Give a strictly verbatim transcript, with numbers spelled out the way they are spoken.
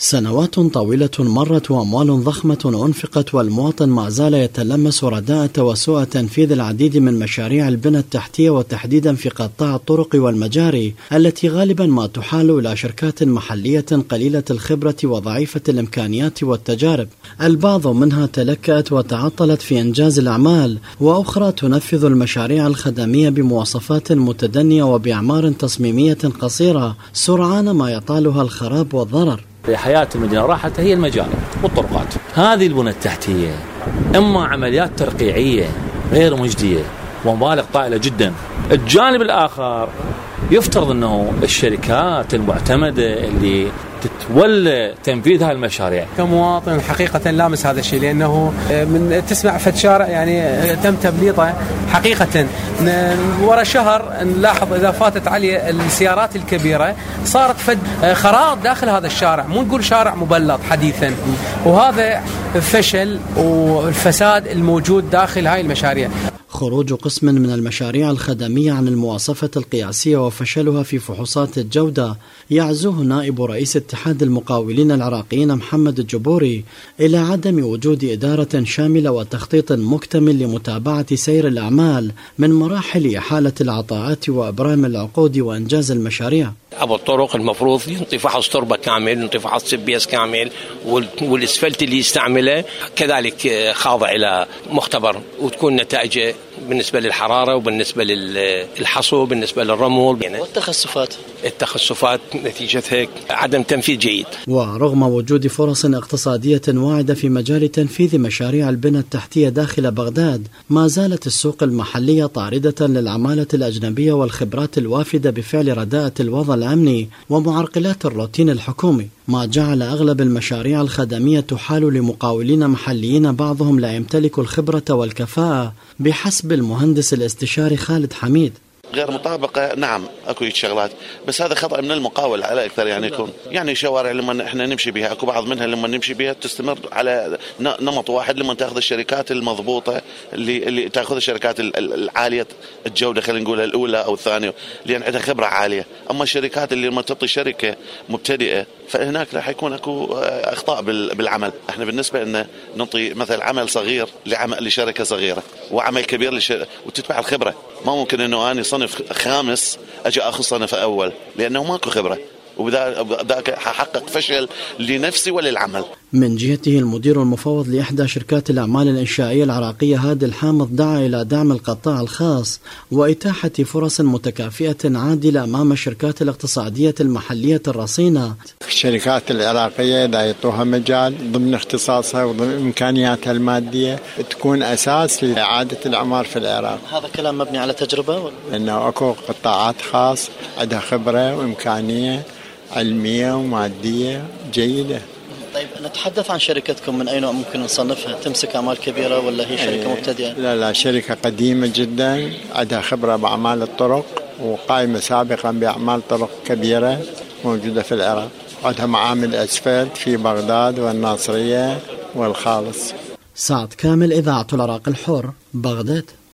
سنوات طويلة مرت وأموال ضخمة أنفقت، والمواطن ما زال يتلمس رداءة وسوء تنفيذ العديد من مشاريع البنى التحتية، وتحديدا في قطاع الطرق والمجاري التي غالبا ما تحال إلى شركات محلية قليلة الخبرة وضعيفة الإمكانيات والتجارب. البعض منها تلكأت وتعطلت في إنجاز الأعمال، وأخرى تنفذ المشاريع الخدمية بمواصفات متدنية وبأعمار تصميمية قصيرة سرعان ما يطالها الخراب والضرر. في حياة المدينة راحت هي المجاري والطرقات. هذه البنى التحتية إما عمليات ترقيعية غير مجدية ومبالغ طائلة جدا. الجانب الآخر يفترض أنه الشركات المعتمدة اللي تتولى تنفيذ هذه المشاريع. كمواطن حقيقة لامس هذا الشيء، لأنه من تسمع في الشارع يعني تم تبليطه حقيقة. ورا شهر نلاحظ إذا فاتت عليه السيارات الكبيرة صارت فد خراب داخل هذا الشارع، مو نقول شارع مبلط حديثا، وهذا فشل والفساد الموجود داخل هاي المشاريع. خروج قسم من المشاريع الخدمية عن المواصفة القياسية وفشلها في فحوصات الجودة يعزوه نائب رئيس اتحاد المقاولين العراقيين محمد الجبوري إلى عدم وجود إدارة شاملة وتخطيط مكتمل لمتابعة سير الأعمال من مراحل إحالة العطاءات وإبرام العقود وإنجاز المشاريع. أبو الطرق المفروض ينطي فحص تربة كامل، ينطي فحص سبيس كامل، والإسفلت اللي يستعمله كذلك خاضع إلى مختبر، وتكون نتائجه بالنسبة للحرارة وبالنسبة للحصو وبالنسبة للرمل. يعني والتخسفات التخسفات نتيجتها عدم تنفيذ جيد. ورغم وجود فرص اقتصادية واعدة في مجال تنفيذ مشاريع البنى التحتية داخل بغداد، ما زالت السوق المحلية طاردة للعمالة الأجنبية والخبرات الوافدة بفعل رداءة الوضع الأمني ومعرقلات الروتين الحكومي، ما جعل أغلب المشاريع الخدمية تحال لمقاولين محليين بعضهم لا يمتلك الخبرة والكفاءة بحسب المهندس الاستشاري خالد حميد. غير مطابقة، نعم اكو شغلات، بس هذا خطأ من المقاول على اكثر. يعني يكون يعني شوارع لما احنا نمشي بها اكو بعض منها لما نمشي بها تستمر على نمط واحد، لما تاخذ الشركات المضبوطة اللي اللي تاخذ الشركات العالية الجودة، خلينا نقول الاولى او الثانية لان عندها خبرة عالية. اما الشركات اللي لما تعطي شركة مبتدئة فهناك راح يكون اكو اخطاء بالعمل. احنا بالنسبة لنا نعطي مثلا عمل صغير لعمل لشركة صغيرة وعمل كبير لشركة وتتبع الخبرة. ما ممكن انه اني صنف خامس اجي اخذ صنف اول لانه ماكو خبره، وبذاك حقق فشل لنفسي وللعمل. من جهته المدير المفوض لإحدى شركات الأعمال الإنشائية العراقية هادي الحامض دعا إلى دعم القطاع الخاص وإتاحة فرص متكافئة عادلة أمام الشركات الاقتصادية المحلية الرصينة. الشركات العراقية لا يعطوها مجال ضمن اختصاصها وضمن إمكانياتها المادية تكون أساس لإعادة الأعمار في العراق. هذا كلام مبني على تجربة؟ لأنه أكو قطاعات خاص عندها خبرة وإمكانية علمية ومادية جيدة. طيب نتحدث عن شركتكم، من أي نوع ممكن نصنفها؟ تمسك أعمال كبيرة ولا هي شركة مبتدئة؟ لا لا شركة قديمة جدا عندها خبرة بأعمال الطرق وقائمة سابقا بأعمال طرق كبيرة موجودة في العراق. عندها معامل أسفلت في بغداد والناصرية والخالص. سعد كامل، إذاعة العراق الحر، بغداد.